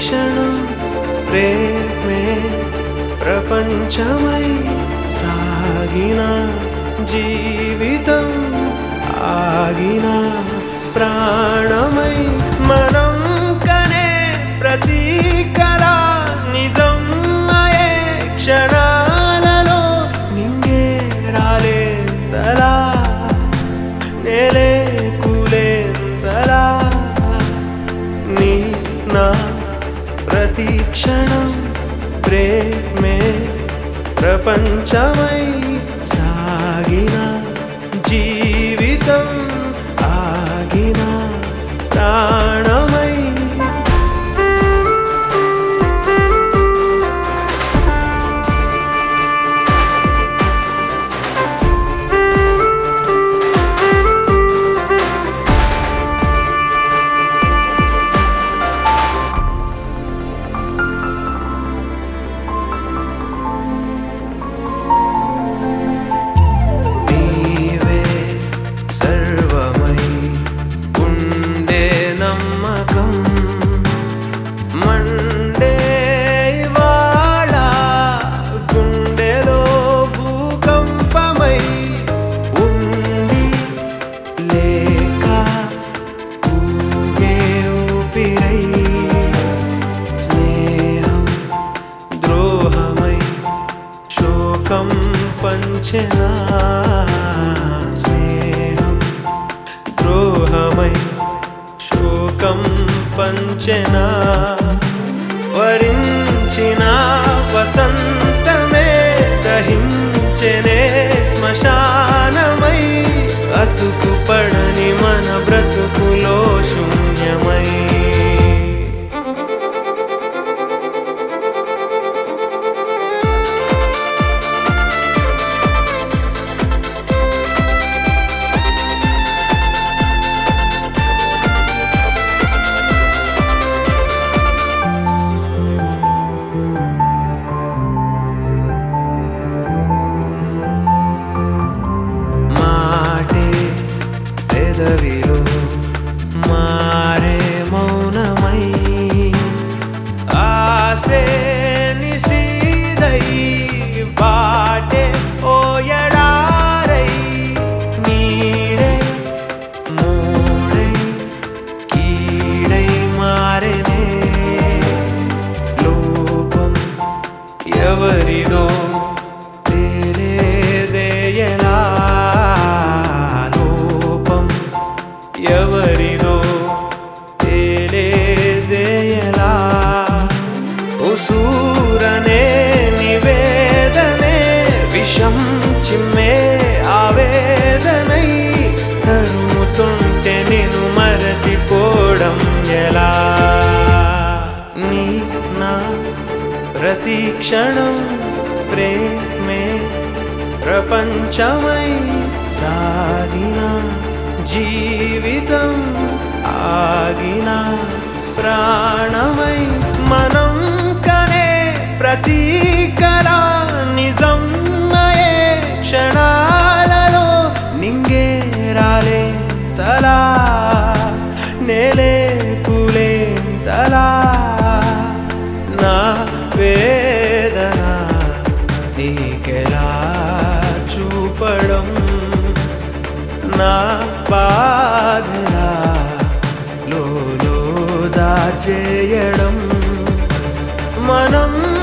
క్షణం ప్రేమే ప్రపంచమై సాగిన జీవితం ఆగిన ప్రాణమై మనం కనే ప్రతి కళ నిజం అయే క్షణాలలో నింగే రాలేంతలా నేలే కూలేంతలా నీ నా ప్రతి క్షణం ప్రేమే ప్రపంచమై సాగిన జీవితం ఆగిన ప్రాణమై మండే ఇవాళ గుండెలో భూకంపమై ఉండి లేక ఊగే ఊపిరై స్నేహం ద్రోహమై శోకం పంచెనా స్నేహం ద్రోహమై శోకం పంచెనా వరించిన వసంతమే దహించెనే శ్మశానమై అతుకు పడని మన బ్రతుకులో శూన్యమై పెదవిలో మారే మౌనమై ఆసే నిశీదై బాటే ఓ ఎడారై నీడే మూడై కీడై మారెనే లోపం ఎవరిదో తెలియదేయలా ఎవరిదో తెలియదేయలా ఉసూరనే నివేదనే విషం చిమ్మే ఆవేదనై తరుముతుంటే నిన్ను మరచిపోవడం ఎలా నీ నా ప్రతి క్షణం ప్రేమే ప్రపంచమై సాగిన జీవితం ఆగిన ప్రాణమై మనం కనే ప్రతి కళ నిజం అయే క్షణాలలో నింగే రాలేంతలా నేలే కూలేంతలా నా వేదన నీకెలా చూపడం నా బాధలా లోలో దాచేయడం మనం